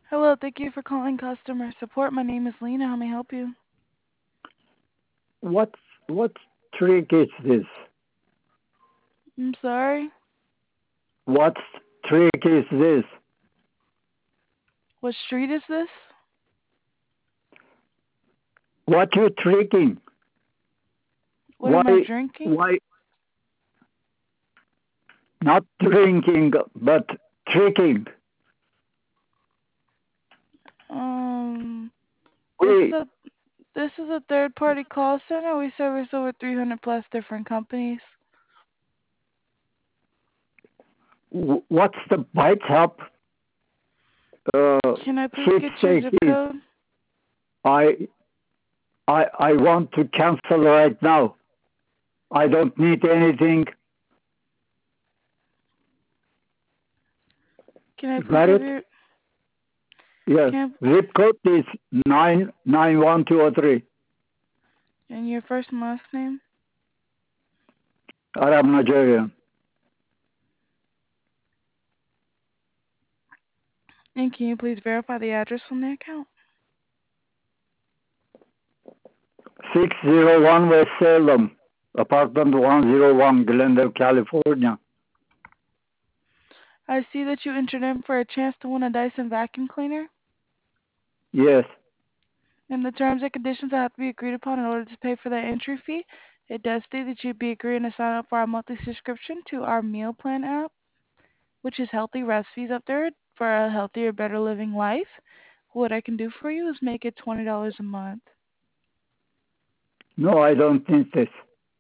Hello, thank you for calling customer support. My name is Lena. How may I help you? What what trick is this? I'm sorry. What trick is this? What street is this? What you tricking? What am I Why drinking? why not drinking but tricking? Um, this is We a this is a third party call center. We service over 300 plus different companies. what's the bite up Can I please switch get your zip safety? code? I I want to cancel right now. I don't need anything. Can I please Got have it? your Yes. can Zip code is 99123. and your first and last name? Arab Nigerian. And can you please verify the address on the account? 601 West Salem, apartment 101, Glendale, California. I see that you entered in for a chance to win a Dyson vacuum cleaner. Yes. And the terms and conditions that have to be agreed upon in order to pay for that entry fee. It does state that you'd be agreeing to sign up for our monthly subscription to our meal plan app, which is healthy recipes up there for a healthier, better living life. What I can do for you is make it $20 a month. No, I don't need this.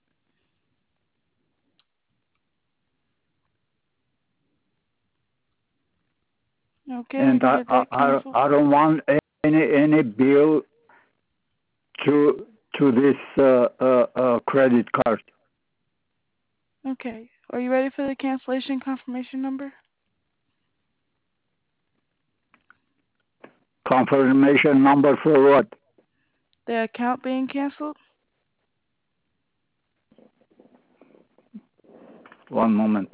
Okay, we And can get that canceled. I don't want any bill to this credit card. Okay. Are you ready for the cancellation confirmation number? Confirmation number for what? The account being canceled? One moment.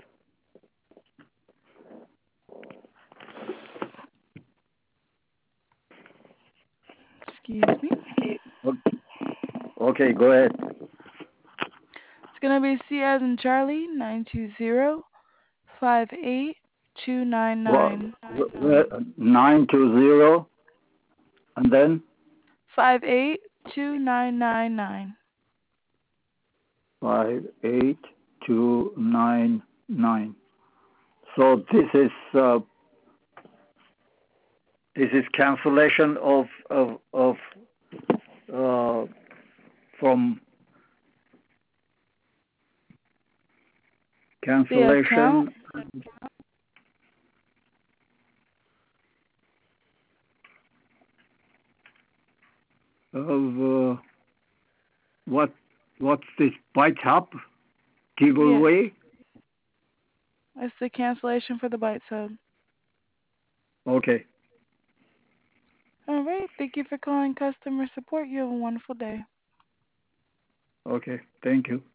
Excuse me. Okay, go ahead. It's gonna be C as in Charlie 920-58299. 920 and then 582999. 58299. So this is cancellation of from The account? cancellation of what what's this bite up Yes. giveaway? That's the cancellation for the bite sub. Okay, All right. Thank you for calling customer support. You have a wonderful day. okay, thank you.